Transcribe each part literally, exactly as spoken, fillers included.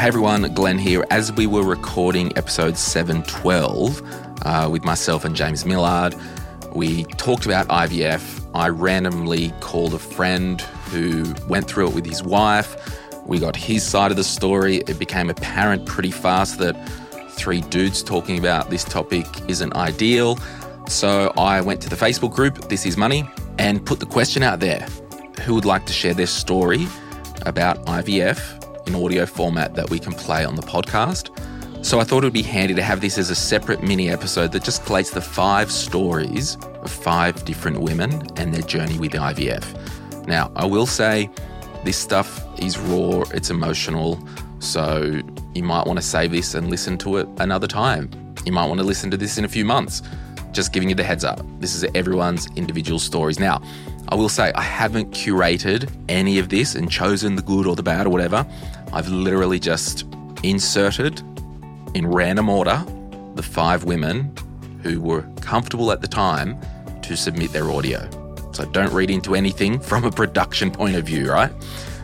Hey everyone, Glenn here. As we were recording episode seven twelve uh, with myself and James Millard, we talked about I V F. I randomly called a friend who went through it with his wife. We got his side of the story. It became apparent pretty fast that three dudes talking about this topic isn't ideal. So I went to the Facebook group, This Is Money, and put the question out there. Who would like to share their story about I V F in audio format that we can play on the podcast? So I thought it would be handy to have this as a separate mini episode that just collates the five stories of five different women and their journey with I V F. Now, I will say this stuff is raw, it's emotional, so you might want to save this and listen to it another time. You might want to listen to this in a few months. Just giving you the heads up. This is everyone's individual stories. Now, I will say I haven't curated any of this and chosen the good or the bad or whatever. I've literally just inserted in random order the five women who were comfortable at the time to submit their audio. So don't read into anything from a production point of view, right?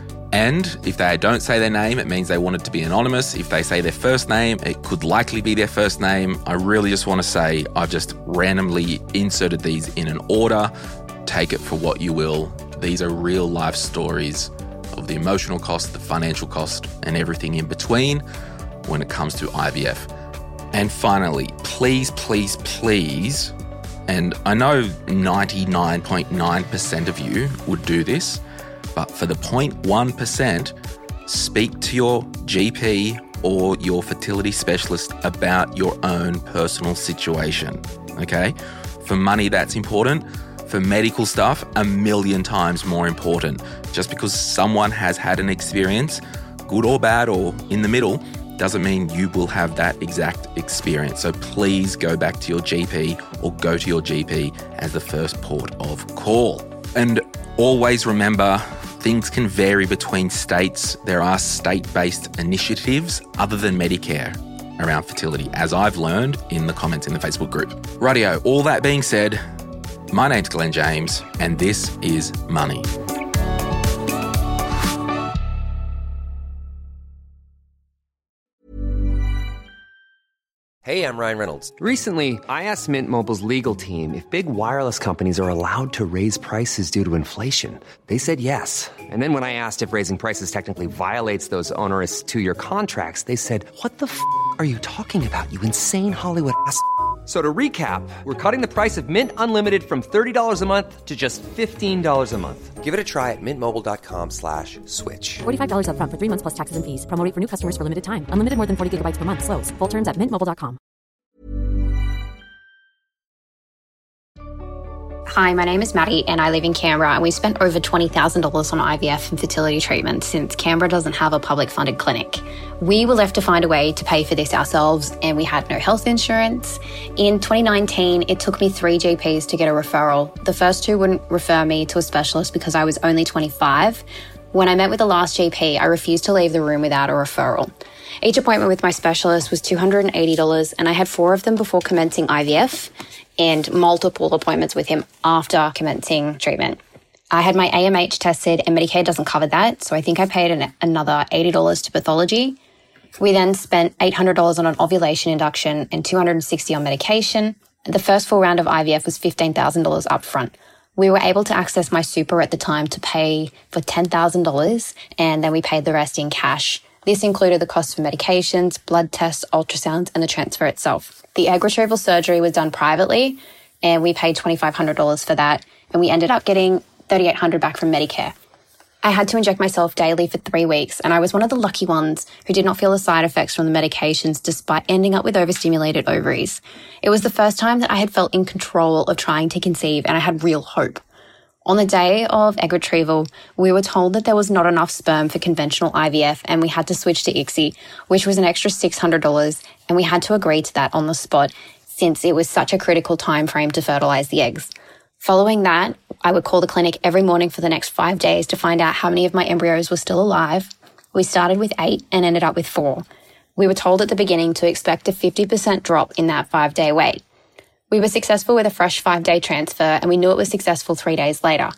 And if they don't say their name, it means they want it to be anonymous. If they say their first name, it could likely be their first name. I really just want to say I've just randomly inserted these in an order. Take it for what you will. These are real life stories of the emotional cost, the financial cost, and everything in between when it comes to I V F. And finally, please, please, please, and I know ninety-nine point nine percent of you would do this, but for the zero point one percent, speak to your G P or your fertility specialist about your own personal situation, okay? For money, that's important. For medical stuff, a million times more important. Just because someone has had an experience, good or bad or in the middle, doesn't mean you will have that exact experience. So please go back to your G P or go to your G P as the first port of call. And always remember, things can vary between states. There are state-based initiatives other than Medicare around fertility, as I've learned in the comments in the Facebook group. Rightio, all that being said, my name's Glenn James, and this is Money. Hey, I'm Ryan Reynolds. Recently, I asked Mint Mobile's legal team if big wireless companies are allowed to raise prices due to inflation. They said yes. And then when I asked if raising prices technically violates those onerous two-year contracts, they said, what the f*** are you talking about, you insane Hollywood ass f- So to recap, we're cutting the price of Mint Unlimited from thirty dollars a month to just fifteen dollars a month. Give it a try at mintmobile.com slash switch. forty-five dollars up front for three months plus taxes and fees. Promo rate for new customers for limited time. Unlimited more than forty gigabytes per month. Slows full terms at mint mobile dot com. Hi, my name is Maddie and I live in Canberra, and we spent over twenty thousand dollars on I V F and fertility treatment since Canberra doesn't have a public funded clinic. We were left to find a way to pay for this ourselves, and we had no health insurance. In twenty nineteen, it took me three G Ps to get a referral. The first two wouldn't refer me to a specialist because I was only twenty-five. When I met with the last G P, I refused to leave the room without a referral. Each appointment with my specialist was two hundred eighty dollars, and I had four of them before commencing I V F and multiple appointments with him after commencing treatment. I had my A M H tested and Medicare doesn't cover that, so I think I paid an, another eighty dollars to pathology. We then spent eight hundred dollars on an ovulation induction and two hundred sixty dollars on medication. The first full round of I V F was fifteen thousand dollars up front. We were able to access my super at the time to pay for ten thousand dollars, and then we paid the rest in cash. This included the cost for medications, blood tests, ultrasounds, and the transfer itself. The egg retrieval surgery was done privately, and we paid twenty-five hundred dollars for that, and we ended up getting thirty-eight hundred dollars back from Medicare. I had to inject myself daily for three weeks, and I was one of the lucky ones who did not feel the side effects from the medications despite ending up with overstimulated ovaries. It was the first time that I had felt in control of trying to conceive, and I had real hope. On the day of egg retrieval, we were told that there was not enough sperm for conventional I V F, and we had to switch to I C S I, which was an extra six hundred dollars, and we had to agree to that on the spot since it was such a critical time frame to fertilize the eggs. Following that, I would call the clinic every morning for the next five days to find out how many of my embryos were still alive. We started with eight and ended up with four. We were told at the beginning to expect a fifty percent drop in that five-day wait. We were successful with a fresh five-day transfer, and we knew it was successful three days later.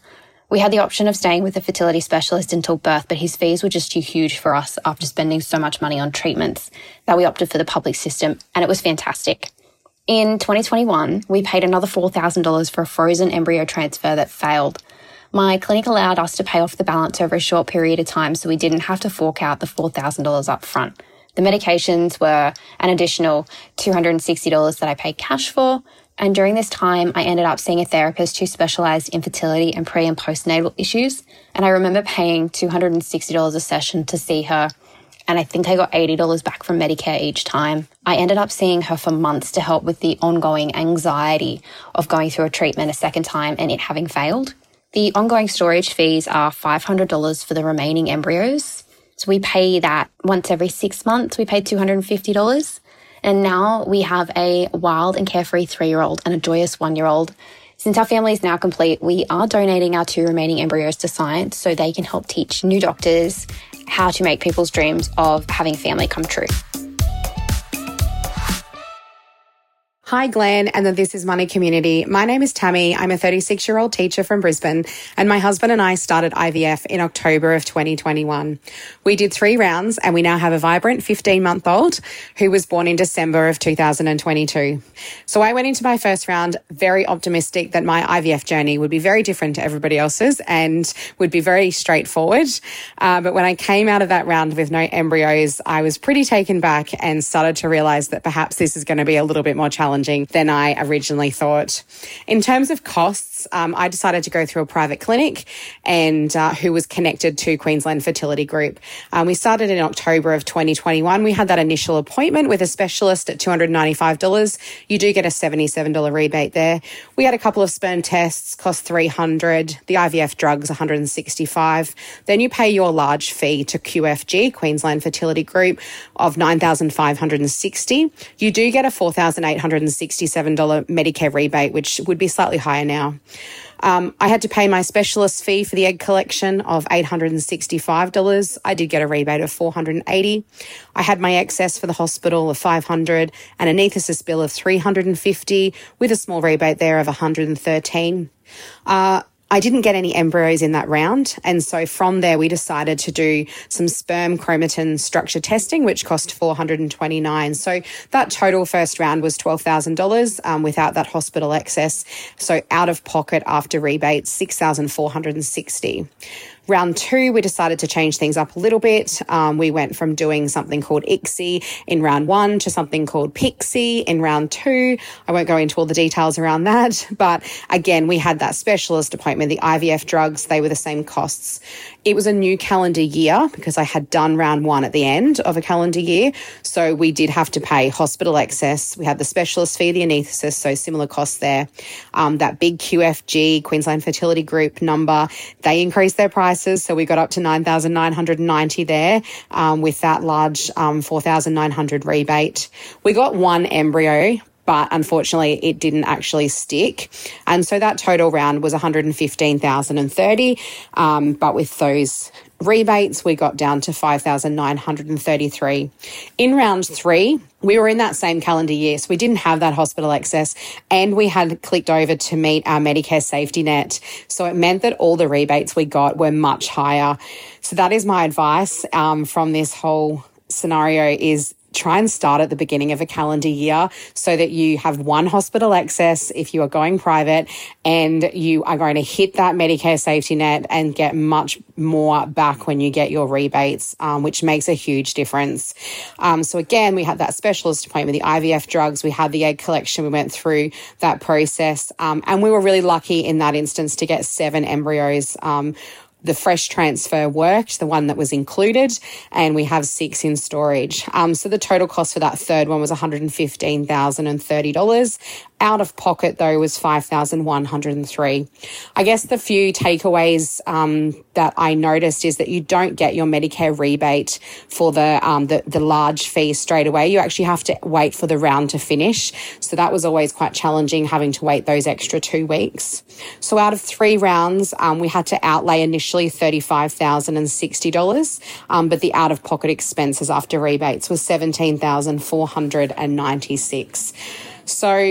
We had the option of staying with a fertility specialist until birth, but his fees were just too huge for us after spending so much money on treatments that we opted for the public system, and it was fantastic. In twenty twenty-one, we paid another four thousand dollars for a frozen embryo transfer that failed. My clinic allowed us to pay off the balance over a short period of time, so we didn't have to fork out the four thousand dollars up front. The medications were an additional two hundred sixty dollars that I paid cash for. And during this time, I ended up seeing a therapist who specialised in fertility and pre- and postnatal issues. And I remember paying two hundred sixty dollars a session to see her. And I think I got eighty dollars back from Medicare each time. I ended up seeing her for months to help with the ongoing anxiety of going through a treatment a second time and it having failed. The ongoing storage fees are five hundred dollars for the remaining embryos. So we pay that once every six months. We paid two hundred fifty dollars. And now we have a wild and carefree three-year-old and a joyous one-year-old. Since our family is now complete, we are donating our two remaining embryos to science so they can help teach new doctors how to make people's dreams of having family come true. Hi, Glenn, and the This Is Money community. My name is Tammy. I'm a thirty-six-year-old teacher from Brisbane, and my husband and I started I V F in October of twenty twenty-one. We did three rounds, and we now have a vibrant fifteen-month-old who was born in December of two thousand twenty-two. So I went into my first round very optimistic that my I V F journey would be very different to everybody else's and would be very straightforward. Uh, but when I came out of that round with no embryos, I was pretty taken back and started to realise that perhaps this is going to be a little bit more challenging than I originally thought. In terms of costs, um, I decided to go through a private clinic and uh, who was connected to Queensland Fertility Group. Um, we started in October of twenty twenty-one. We had that initial appointment with a specialist at two hundred ninety-five dollars. You do get a seventy-seven dollars rebate there. We had a couple of sperm tests, cost three hundred dollars. The I V F drugs, one hundred sixty-five dollars. Then you pay your large fee to Q F G, Queensland Fertility Group, of nine thousand five hundred sixty dollars. You do get a four thousand eight hundred sixty-seven dollars Medicare rebate, which would be slightly higher now. Um, I had to pay my specialist fee for the egg collection of eight hundred sixty-five dollars. I did get a rebate of four hundred eighty dollars. I had my excess for the hospital of five hundred dollars and an anaesthetist bill of three hundred fifty dollars with a small rebate there of one hundred thirteen dollars. Uh, I didn't get any embryos in that round, and so from there we decided to do some sperm chromatin structure testing, which cost four hundred twenty-nine dollars. So that total first round was twelve thousand dollars um, without that hospital excess. So out of pocket after rebates, six thousand four hundred sixty dollars. Round two, we decided to change things up a little bit. Um, we went from doing something called I C S I in round one to something called P I C S I in round two. I won't go into all the details around that, but again, we had that specialist appointment, the I V F drugs, they were the same costs. It was a new calendar year because I had done round one at the end of a calendar year. So we did have to pay hospital excess. We had the specialist fee, the anaesthetist, so similar costs there. Um, that big Q F G, Queensland Fertility Group number, they increased their prices. So we got up to nine thousand nine hundred ninety there um, with that large um, four thousand nine hundred rebate. We got one embryo, but unfortunately it didn't actually stick. And so that total round was one hundred fifteen thousand thirty. Um, but with those rebates, we got down to five thousand nine hundred thirty-three. In round three, we were in that same calendar year, so we didn't have that hospital excess, and we had clicked over to meet our Medicare safety net. So it meant that all the rebates we got were much higher. So that is my advice um, from this whole scenario is try and start at the beginning of a calendar year so that you have one hospital excess if you are going private and you are going to hit that Medicare safety net and get much more back when you get your rebates, um, which makes a huge difference. Um, so again, we had that specialist appointment, the I V F drugs, we had the egg collection, we went through that process, um, and we were really lucky in that instance to get seven embryos. Um, The fresh transfer worked, the one that was included, and we have six in storage. Um, so the total cost for that third one was one hundred fifteen thousand thirty dollars. Out of pocket, though, was five thousand one hundred three dollars. I guess the few takeaways um, that I noticed is that you don't get your Medicare rebate for the, um, the the large fee straight away. You actually have to wait for the round to finish. So that was always quite challenging, having to wait those extra two weeks. So out of three rounds, um, we had to outlay initially thirty-five thousand sixty dollars, um, but the out-of-pocket expenses after rebates was seventeen thousand four hundred ninety-six dollars. So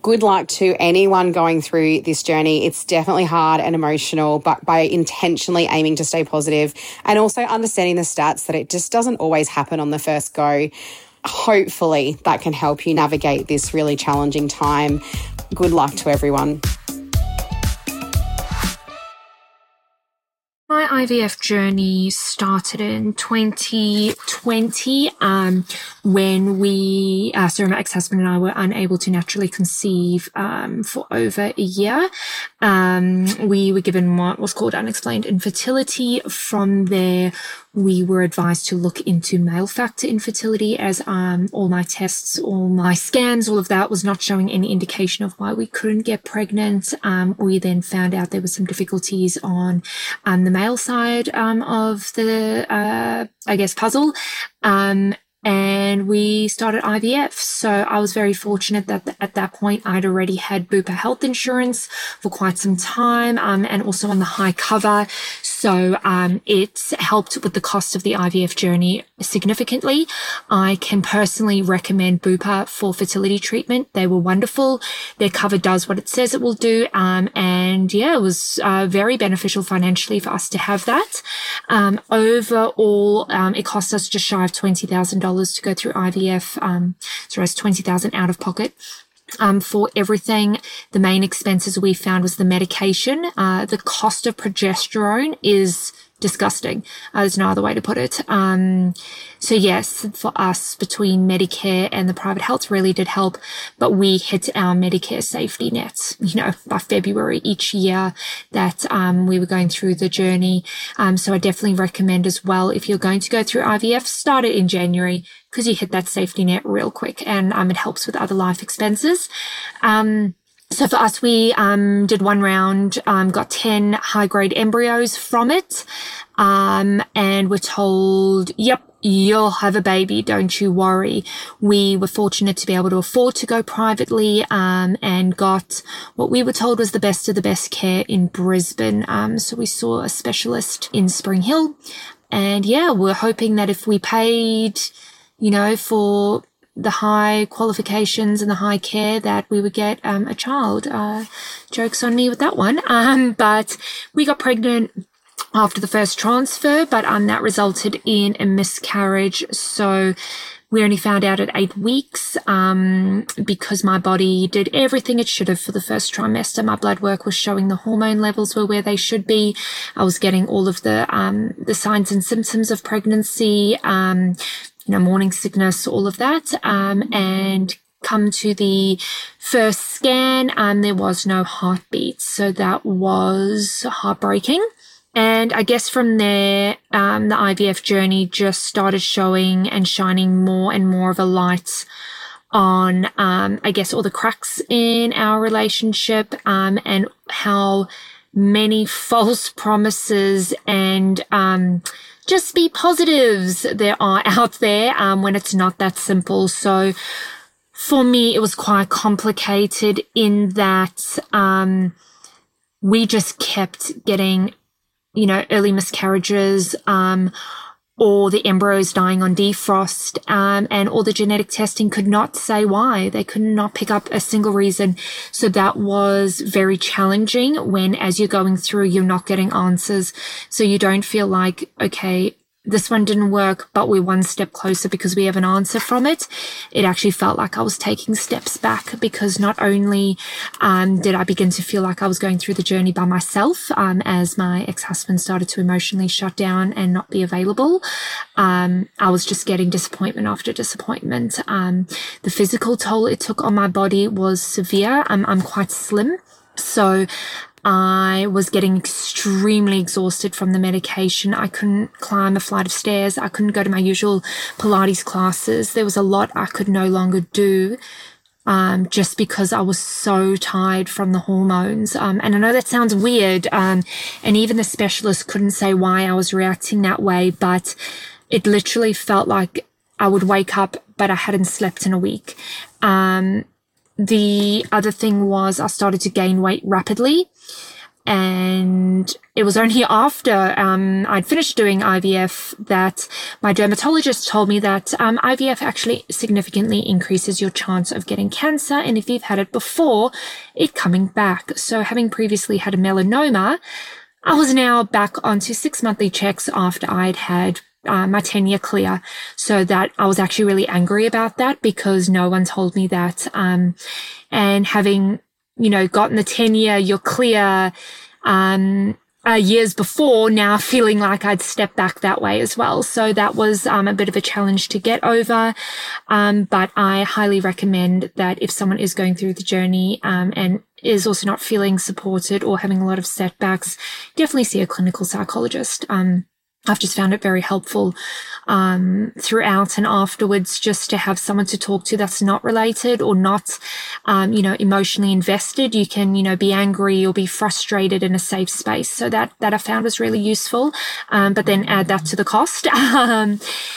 Good luck to anyone going through this journey. It's definitely hard and emotional, but by intentionally aiming to stay positive and also understanding the stats that it just doesn't always happen on the first go, hopefully that can help you navigate this really challenging time. Good luck to everyone. My I V F journey started in twenty twenty um, when we, uh, so my ex-husband and I were unable to naturally conceive um, for over a year. Um, we were given what was called unexplained infertility. From there, we were advised to look into male factor infertility as um, all my tests, all my scans, all of that was not showing any indication of why we couldn't get pregnant. Um, we then found out there were some difficulties on um, the male side um, of the, uh, I guess, puzzle. Um, and we started I V F. So I was very fortunate that th- at that point I'd already had Bupa health insurance for quite some time, um, and also on the high cover. So um, it helped with the cost of the I V F journey significantly. I can personally recommend Bupa for fertility treatment. They were wonderful. Their cover does what it says it will do. Um, and yeah, it was uh, very beneficial financially for us to have that. Um, overall, um, it cost us just shy of twenty thousand dollars to go through I V F. Um, so it's twenty thousand dollars out of pocket. Um, for everything. The main expenses we found was the medication. Uh, the cost of progesterone is disgusting. Uh, there's no other way to put it. Um, so yes, for us, between Medicare and the private health really did help, but we hit our Medicare safety net, you know, by February each year that, um, we were going through the journey. Um, so I definitely recommend as well, if you're going to go through I V F, start it in January, because you hit that safety net real quick, and, um, it helps with other life expenses. Um, So for us, we um, did one round, um, got ten high-grade embryos from it, um, and were told, yep, you'll have a baby, don't you worry. We were fortunate to be able to afford to go privately, um, and got what we were told was the best of the best care in Brisbane. Um, so we saw a specialist in Spring Hill, and yeah, we're hoping that if we paid, you know, for the high qualifications and the high care, that we would get um, a child. Uh, jokes on me with that one. Um, but we got pregnant after the first transfer, but um, that resulted in a miscarriage. So we only found out at eight weeks um, because my body did everything it should have for the first trimester. My blood work was showing the hormone levels were where they should be. I was getting all of the um, the signs and symptoms of pregnancy, um, you know, morning sickness, all of that. Um, and come to the first scan, um, there was no heartbeat. So that was heartbreaking. And I guess from there, um, the I V F journey just started showing and shining more and more of a light on, um, I guess, all the cracks in our relationship, um, and how many false promises and, um, just be positives there are out there, um, when it's not that simple. So for me, it was quite complicated in that, um, we just kept getting, you know, early miscarriages, um, or the embryos dying on defrost, um, and all the genetic testing could not say why. They could not pick up a single reason. So that was very challenging when, as you're going through, you're not getting answers. So you don't feel like, okay, this one didn't work, but we're one step closer because we have an answer from it. It actually felt like I was taking steps back, because not only um, did I begin to feel like I was going through the journey by myself, um, as my ex-husband started to emotionally shut down and not be available, um, I was just getting disappointment after disappointment. Um, the physical toll it took on my body was severe. Um, I'm quite slim, so I was getting extremely exhausted from the medication. I couldn't climb a flight of stairs. I couldn't go to my usual Pilates classes. There was a lot I could no longer do, um, just because I was so tired from the hormones. Um, and I know that sounds weird. Um, and even the specialist couldn't say why I was reacting that way, but it literally felt like I would wake up, but I hadn't slept in a week. Um, The other thing was I started to gain weight rapidly. And it was only after um, I'd finished doing I V F that my dermatologist told me that um, I V F actually significantly increases your chance of getting cancer. And if you've had it before, it coming back. So having previously had a melanoma, I was now back onto six monthly checks after I'd had uh, my ten-year clear. So that I was actually really angry about that because no one told me that. Um, and having you know, gotten the ten-year, you're clear, um, uh, years before, now feeling like I'd stepped back that way as well. So that was um, a bit of a challenge to get over. Um, but I highly recommend that if someone is going through the journey um, and is also not feeling supported or having a lot of setbacks, definitely see a clinical psychologist. Um, I've just found it very helpful um, throughout and afterwards just to have someone to talk to that's not related or not, um, you know, emotionally invested. You can, you know, be angry or be frustrated in a safe space. So that, that I found was really useful. Um, but then add that to the cost. um,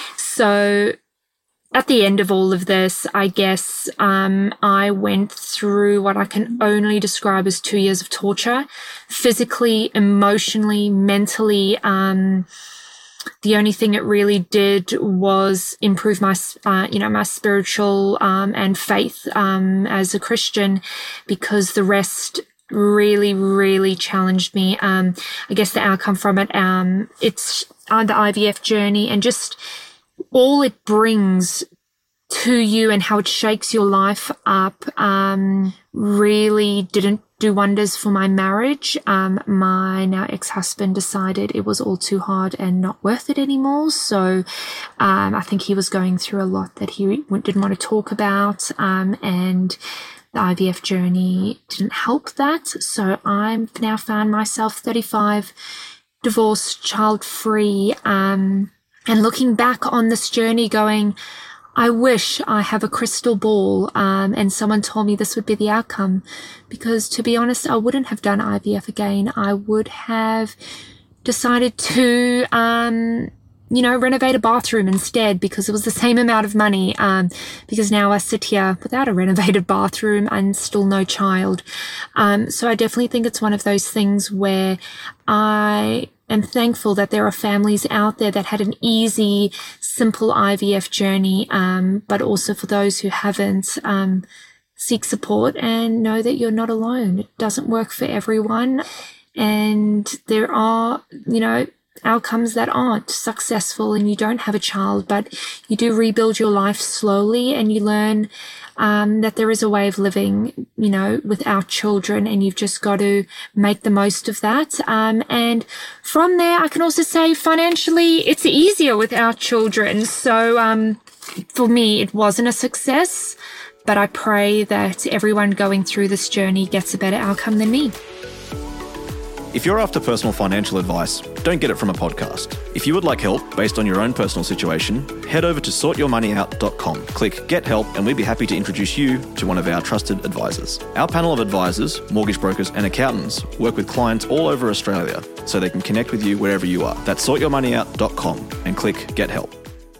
so at the end of all of this, I guess um, I went through what I can only describe as two years of torture, physically, emotionally, mentally. Um, the only thing it really did was improve my, uh, you know, my spiritual um, and faith um, as a Christian, because the rest really, really challenged me. Um, I guess the outcome from it, um, it's uh, the I V F journey and just all it brings to you and how it shakes your life up um, really didn't do wonders for my marriage. Um, my now ex-husband decided it was all too hard and not worth it anymore. So um, I think he was going through a lot that he didn't want to talk about, um, and the I V F journey didn't help that. So I've now found myself thirty-five, divorced, child-free, um, and looking back on this journey going, I wish I have a crystal ball um, and someone told me this would be the outcome, because to be honest, I wouldn't have done I V F again. I would have decided to, um, you know, renovate a bathroom instead because it was the same amount of money, um, because now I sit here without a renovated bathroom and still no child. Um, so I definitely think it's one of those things where I am thankful that there are families out there that had an easy, simple I V F journey, um, but also for those who haven't, um, seek support and know that you're not alone. It doesn't work for everyone. And there are, you know, outcomes that aren't successful and you don't have a child, but you do rebuild your life slowly and you learn um, that there is a way of living, you know, without children, and you've just got to make the most of that. Um, and from there, I can also say financially, it's easier without children. So um, for me, it wasn't a success, but I pray that everyone going through this journey gets a better outcome than me. If you're after personal financial advice, don't get it from a podcast. If you would like help based on your own personal situation, head over to sort your money out dot com. Click Get Help and we'd be happy to introduce you to one of our trusted advisors. Our panel of advisors, mortgage brokers and accountants work with clients all over Australia so they can connect with you wherever you are. That's sort your money out dot com and click Get Help.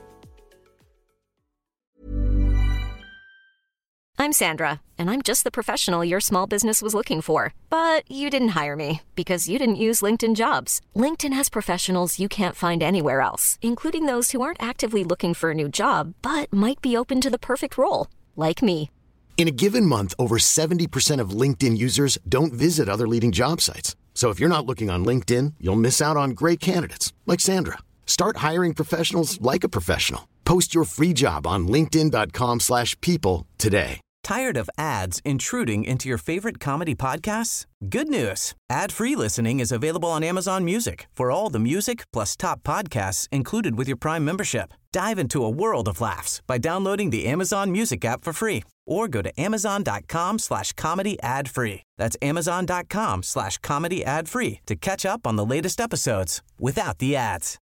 I'm Sandra, and I'm just the professional your small business was looking for. But you didn't hire me because you didn't use LinkedIn Jobs. LinkedIn has professionals you can't find anywhere else, including those who aren't actively looking for a new job, but might be open to the perfect role, like me. In a given month, over seventy percent of LinkedIn users don't visit other leading job sites. So if you're not looking on LinkedIn, you'll miss out on great candidates, like Sandra. Start hiring professionals like a professional. Post your free job on linkedin dot com slash people today. Tired of ads intruding into your favorite comedy podcasts? Good news. Ad-free listening is available on Amazon Music for all the music plus top podcasts included with your Prime membership. Dive into a world of laughs by downloading the Amazon Music app for free or go to amazon dot com slash comedy ad free. That's amazon dot com slash comedy ad free to catch up on the latest episodes without the ads.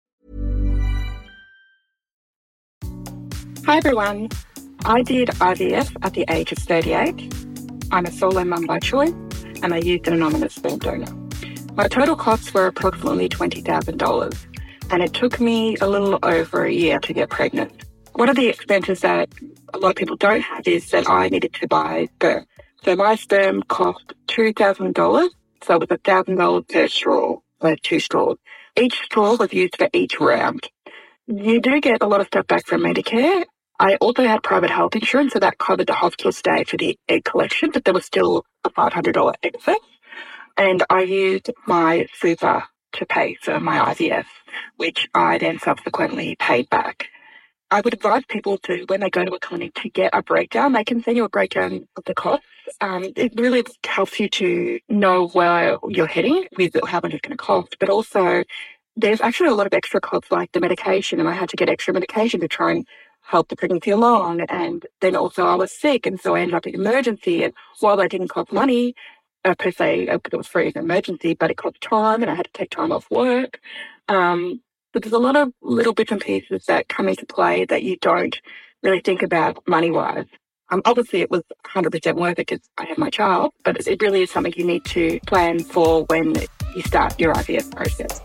Hi, everyone. I did I V F at the age of thirty-eight. I'm a solo mum by choice, and I used an anonymous sperm donor. My total costs were approximately twenty thousand dollars, and it took me a little over a year to get pregnant. One of the expenses that a lot of people don't have is that I needed to buy sperm. So my sperm cost two thousand dollars So it was one thousand dollars per straw, or two straws. Each straw was used for each round. You do get a lot of stuff back from Medicare. I also had private health insurance, so that covered the hospital stay for the egg collection, but there was still a five hundred dollars excess. And I used my super to pay for my I V F, which I then subsequently paid back. I would advise people to, when they go to a clinic, to get a breakdown. They can send you a breakdown of the costs. Um, it really helps you to know where you're heading with how much it's going to cost. But also, there's actually a lot of extra costs like the medication, and I had to get extra medication to try and help the pregnancy along. And then also I was sick, and so I ended up in emergency. And while that didn't cost money, uh, per se, uh, it was free as an emergency, but it cost time, and I had to take time off work. Um, but there's a lot of little bits and pieces that come into play that you don't really think about money-wise. Um, obviously, it was one hundred percent worth it because I had my child, but it really is something you need to plan for when you start your I V F process.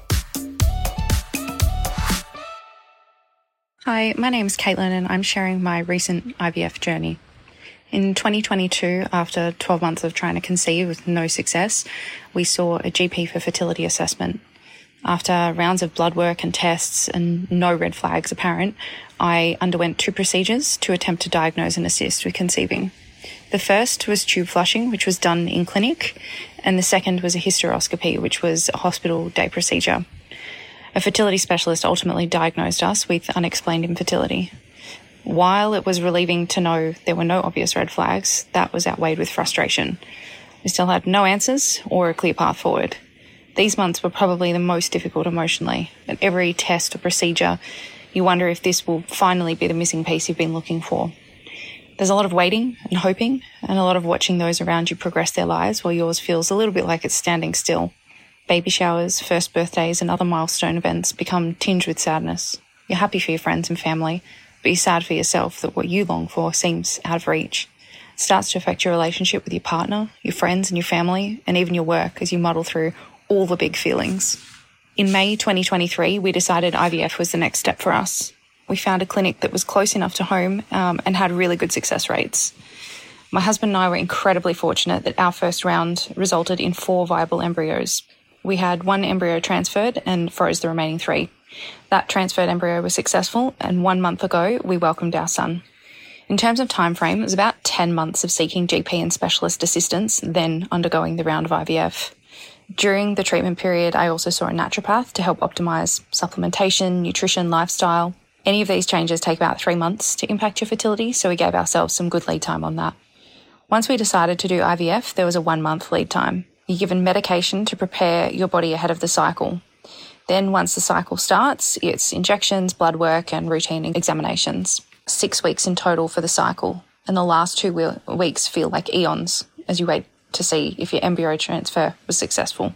Hi, my name's Caitlin and I'm sharing my recent I V F journey. In twenty twenty-two, after twelve months of trying to conceive with no success, we saw a G P for fertility assessment. After rounds of blood work and tests and no red flags apparent, I underwent two procedures to attempt to diagnose and assist with conceiving. The first was tube flushing, which was done in clinic, and the second was a hysteroscopy, which was a hospital day procedure. A fertility specialist ultimately diagnosed us with unexplained infertility. While it was relieving to know there were no obvious red flags, that was outweighed with frustration. We still had no answers or a clear path forward. These months were probably the most difficult emotionally. At every test or procedure, you wonder if this will finally be the missing piece you've been looking for. There's a lot of waiting and hoping, and a lot of watching those around you progress their lives while yours feels a little bit like it's standing still. Baby showers, first birthdays, and other milestone events become tinged with sadness. You're happy for your friends and family, but you're sad for yourself that what you long for seems out of reach. It starts to affect your relationship with your partner, your friends and your family, and even your work as you muddle through all the big feelings. In May twenty twenty-three, we decided I V F was the next step for us. We found a clinic that was close enough to home um, and had really good success rates. My husband and I were incredibly fortunate that our first round resulted in four viable embryos. We had one embryo transferred and froze the remaining three. That transferred embryo was successful, and one month ago, we welcomed our son. In terms of time frame, it was about ten months of seeking G P and specialist assistance, then undergoing the round of I V F. During the treatment period, I also saw a naturopath to help optimise supplementation, nutrition, lifestyle. Any of these changes take about three months to impact your fertility, so we gave ourselves some good lead time on that. Once we decided to do I V F, there was a one-month lead time. You're given medication to prepare your body ahead of the cycle. Then once the cycle starts, it's injections, blood work and routine examinations. Six weeks in total for the cycle, and the last two weeks feel like eons as you wait to see if your embryo transfer was successful.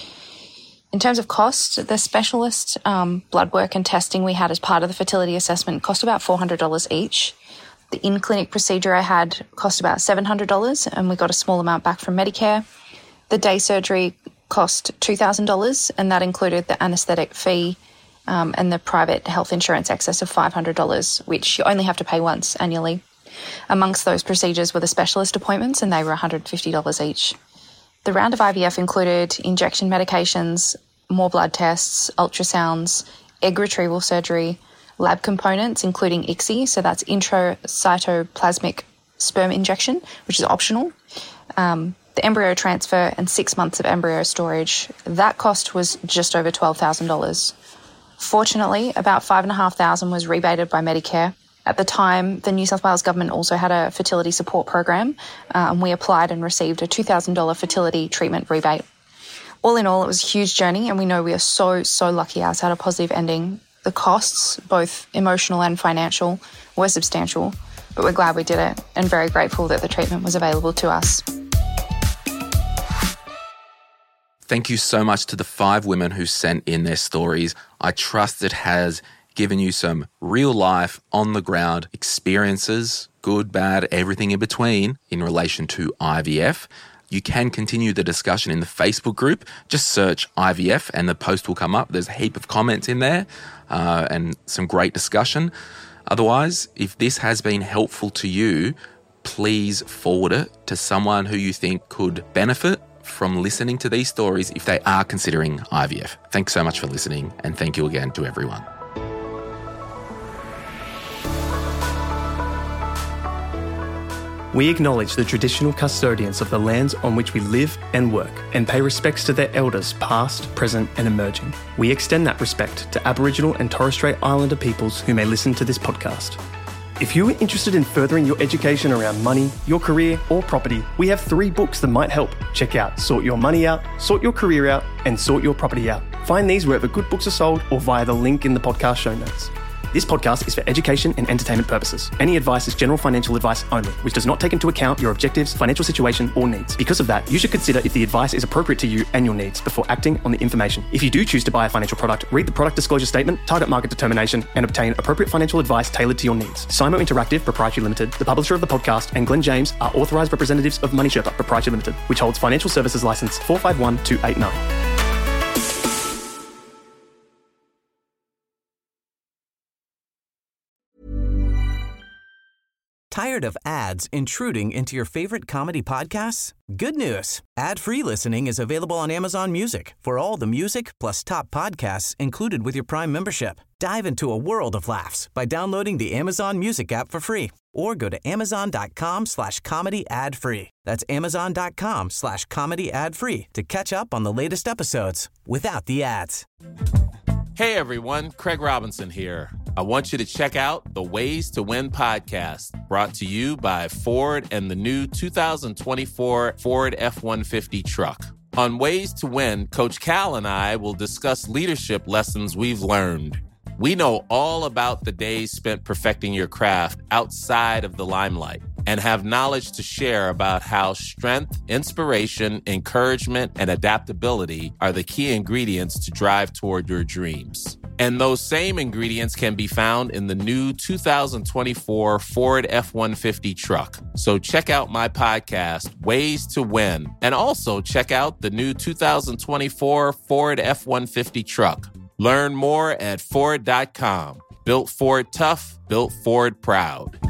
In terms of cost, the specialist um, blood work and testing we had as part of the fertility assessment cost about four hundred dollars each. The in-clinic procedure I had cost about seven hundred dollars, and we got a small amount back from Medicare. The day surgery cost two thousand dollars, and that included the anaesthetic fee um, and the private health insurance excess of five hundred dollars, which you only have to pay once annually. Amongst those procedures were the specialist appointments, and they were one hundred fifty dollars each. The round of I V F included injection medications, more blood tests, ultrasounds, egg retrieval surgery, lab components, including I C S I, so that's intracytoplasmic sperm injection, which is optional, um, the embryo transfer, and six months of embryo storage. That cost was just over twelve thousand dollars. Fortunately, about five thousand five hundred dollars was rebated by Medicare. At the time, the New South Wales government also had a fertility support program, uh, and we applied and received a two thousand dollars fertility treatment rebate. All in all, it was a huge journey, and we know we are so, so lucky ours had a positive ending. The costs, both emotional and financial, were substantial, but we're glad we did it and very grateful that the treatment was available to us. Thank you so much to the five women who sent in their stories. I trust it has given you some real life, on the ground experiences, good, bad, everything in between in relation to I V F. You can continue the discussion in the Facebook group. Just search I V F and the post will come up. There's a heap of comments in there uh, and some great discussion. Otherwise, if this has been helpful to you, please forward it to someone who you think could benefit from listening to these stories if they are considering I V F. Thanks so much for listening, and thank you again to everyone. We acknowledge the traditional custodians of the lands on which we live and work and pay respects to their elders past, present and emerging. We extend that respect to Aboriginal and Torres Strait Islander peoples who may listen to this podcast. If you are interested in furthering your education around money, your career or property, we have three books that might help. Check out Sort Your Money Out, Sort Your Career Out and Sort Your Property Out. Find these wherever good books are sold or via the link in the podcast show notes. This podcast is for education and entertainment purposes. Any advice is general financial advice only, which does not take into account your objectives, financial situation, or needs. Because of that, you should consider if the advice is appropriate to you and your needs before acting on the information. If you do choose to buy a financial product, read the product disclosure statement, target market determination, and obtain appropriate financial advice tailored to your needs. Simo Interactive Proprietary Limited, the publisher of the podcast, and Glenn James are authorised representatives of Money Sherpa Proprietary Limited, which holds financial services license four five one two eight nine. Tired of ads intruding into your favorite comedy podcasts? Good news. Ad-free listening is available on Amazon Music for all the music plus top podcasts included with your Prime membership. Dive into a world of laughs by downloading the Amazon Music app for free or go to amazon.com slash comedy ad free. That's amazon.com slash comedy ad free to catch up on the latest episodes without the ads. Hey everyone, Craig Robinson here. I want you to check out the Ways to Win podcast, brought to you by Ford and the new two thousand twenty-four Ford F one fifty truck. On Ways to Win, Coach Cal and I will discuss leadership lessons we've learned. We know all about the days spent perfecting your craft outside of the limelight and have knowledge to share about how strength, inspiration, encouragement, and adaptability are the key ingredients to drive toward your dreams. And those same ingredients can be found in the new two thousand twenty-four Ford F one fifty truck. So check out my podcast, Ways to Win, and also check out the new two thousand twenty-four Ford F one fifty truck. Learn more at Ford dot com. Built Ford tough, built Ford proud.